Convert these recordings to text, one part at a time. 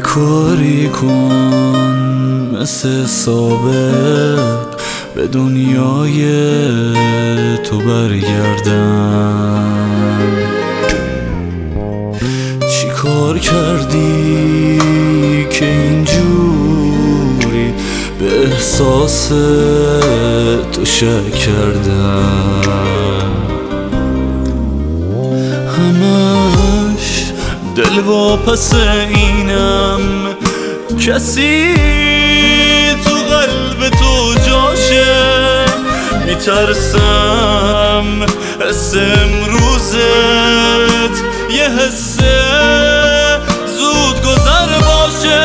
کاری کن مثل سابق به دنیای تو برگردم. چی کار کردی که اینجوری به احساس تو شک کردم؟ همش دل واپس اینم، کسی تو قلب تو جاشه. میترسم حس امروزت یه حس زود گذر باشه.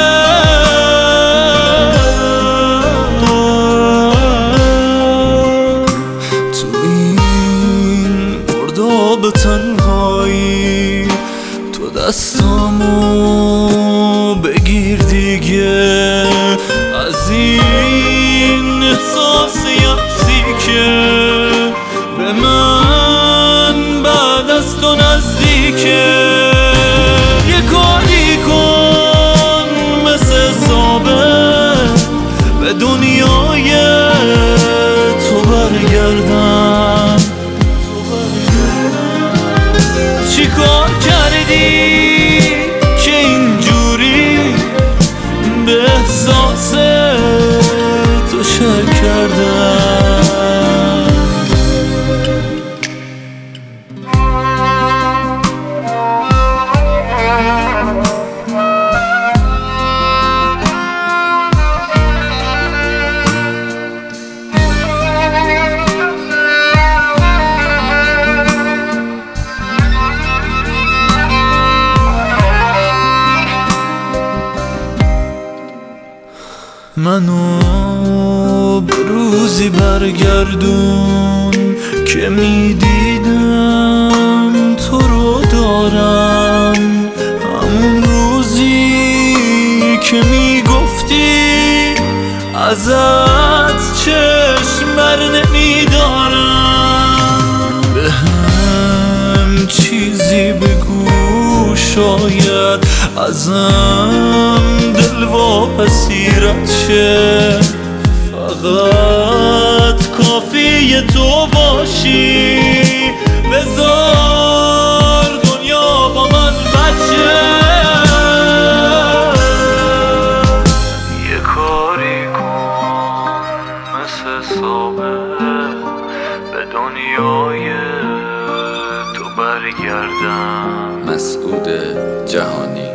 تو این مرداب تنهایی تو دستامو بگیر دیگه، از این احساس یأسی که به من بعد از تو نزدیکه. یه کاری کن مثل سابق به دنیای تو برگردم. چی کار کردی که اینجوری به احساس تو شک کردم؟ منو به روزی برگردون که میدیدم تو رو دارم، همون روزی که میگفتی ازت چشم بر نمیدارم. به هم چیزی بگو شاید ازم دل واپسی رد شه. فقط کافیه تو باشی، بذار دنیا با من بچه. یه کاری کن مثل سابق به دنیای تو برگردم. مسعود جهانی.